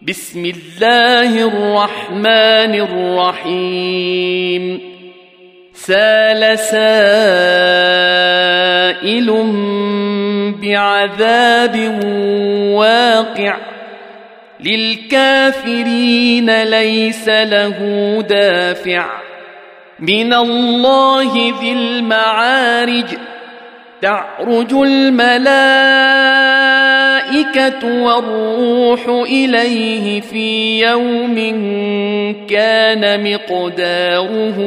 بسم الله الرحمن الرحيم سأل سائل بعذاب واقع للكافرين ليس له دافع من الله ذي المعارج تعرج الملائكة والروح إليه في يوم كان مقداره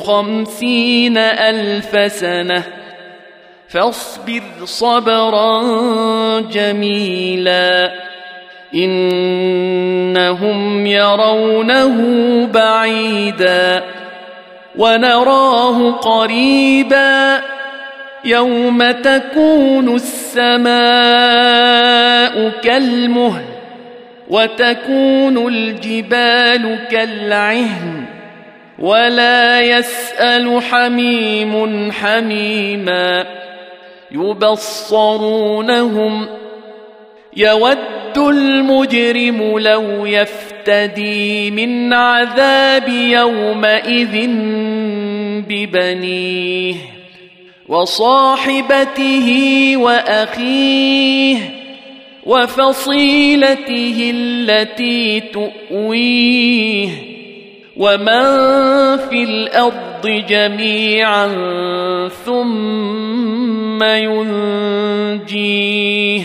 50,000 سنة فاصبر صبرا جميلا إنهم يرونه بعيدا ونراه قريبا يوم تكون السماء كالمهل وتكون الجبال كالعهن ولا يسأل حميم حميما يبصرونهم يود المجرم لو يفتدي من عذاب يومئذ ببنيه وصاحبته وأخيه وفصيلته التي تؤويه ومن في الأرض جميعا ثم ينجيه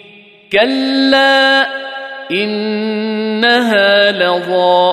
كلا إنها لظى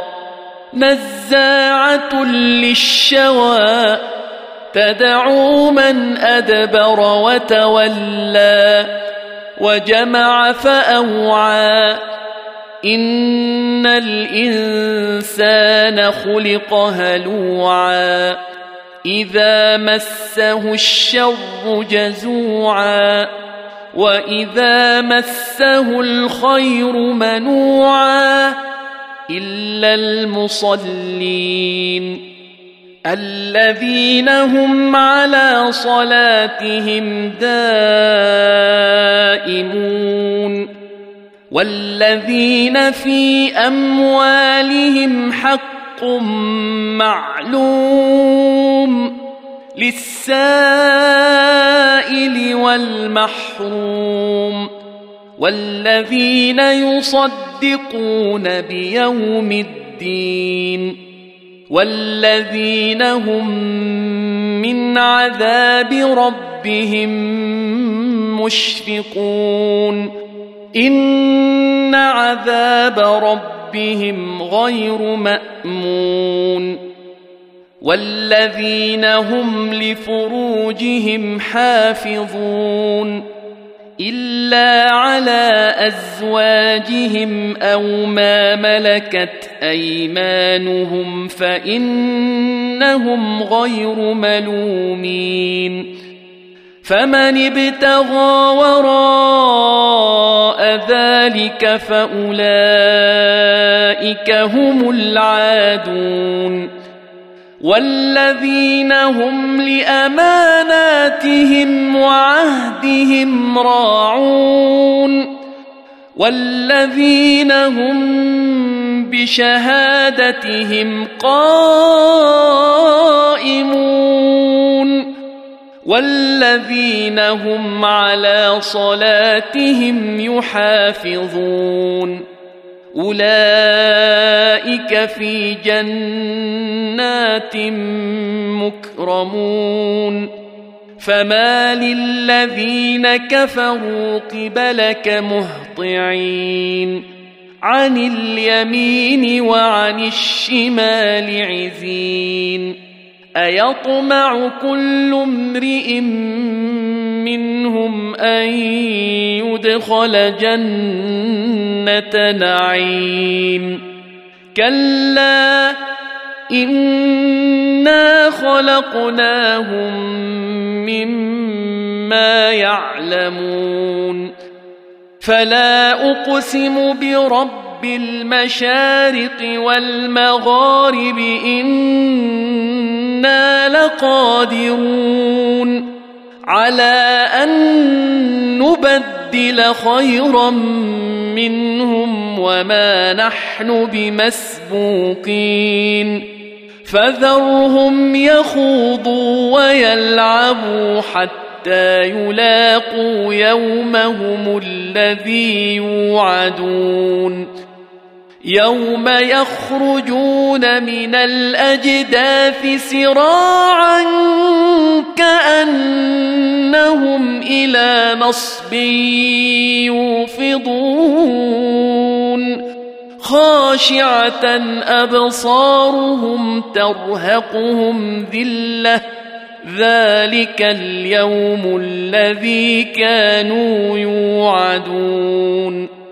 نزاعة للشوى تدعو من أدبر وتولى وجمع فأوعى إن الإنسان خلق هلوعا إذا مسه الشر جزوعا وإذا مسه الخير منوعا إلا المصلين الذين هم على صلاتهم دائمون والذين في أموالهم حق معلوم للسائل والمحروم والذين يصدقون بيوم الدين والذين هم من عذاب ربهم مشفقون إن عذاب ربهم غير مأمون والذين هم لفروجهم حافظون إلا على أزواجهم أو ما ملكت أيمانهم فإنهم غير ملومين فمن ابتغى وراء ذلك فأولئك هم العادون والذين هم لأماناتهم وعهدهم راعون والذين هم بشهادتهم قائمون والذين هم على صلاتهم يحافظون أولئك في جنات مكرمون فما للذين كفروا قبلك مهطعين عن اليمين وعن الشمال عزين أيطمع كل امرئ منهم أن يدخل جنة نعيم كلا إنا خلقناهم مما يعلمون فلا أقسم برب المشارق والمغارب إنا لقادرون على أن نبدل نبدل خيرا منهم وما نحن بمسبوقين فذرهم يخوضوا ويلعبوا حتى يلاقوا يومهم الذي يوعدون يوم يخرجون من الأجداث سراعا كأنهم إلى نصب يوفضون خاشعة أبصارهم ترهقهم ذلة ذلك اليوم الذي كانوا يوعدون